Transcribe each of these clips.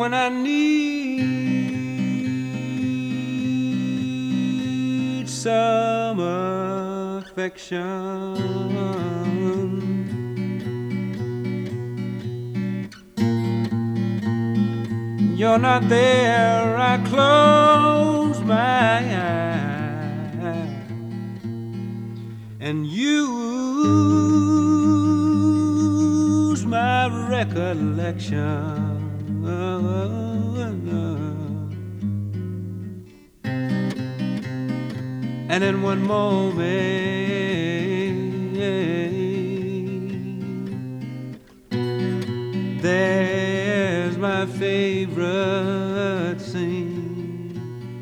when I need some affection. You're not there, I close my eyes and use my recollection. And in one moment there's my favorite scene,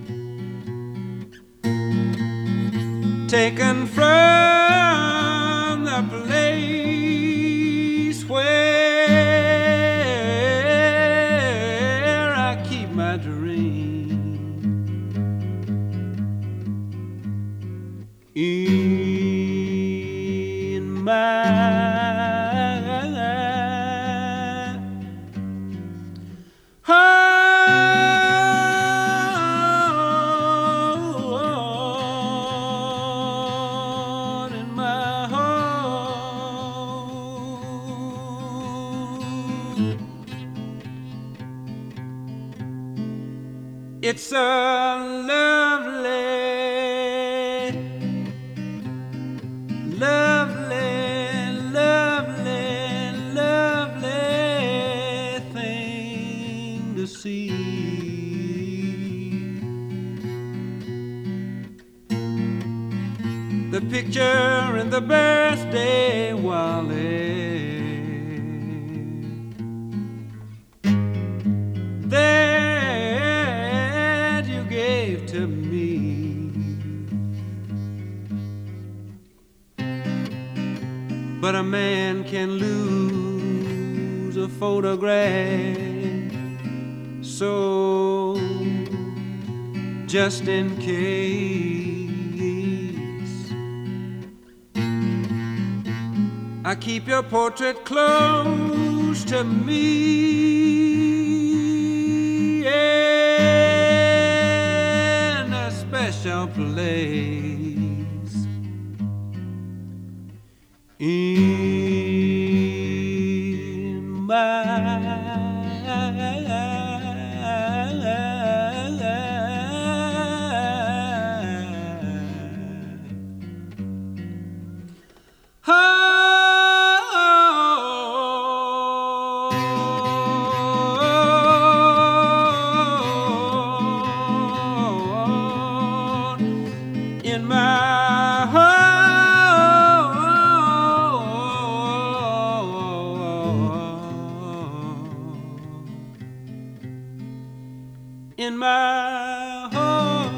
taken from the place where I keep my dream. In my heart, in my heart, it's a lovely, lovely, lovely, lovely thing to see. The picture in the birthday wallet that you gave to me. But a man can lose a photograph, so just in case, I keep your portrait close to me in a special place. In my heart, in my heart, in my heart,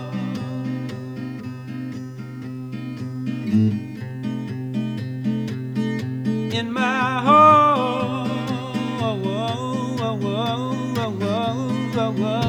in my heart.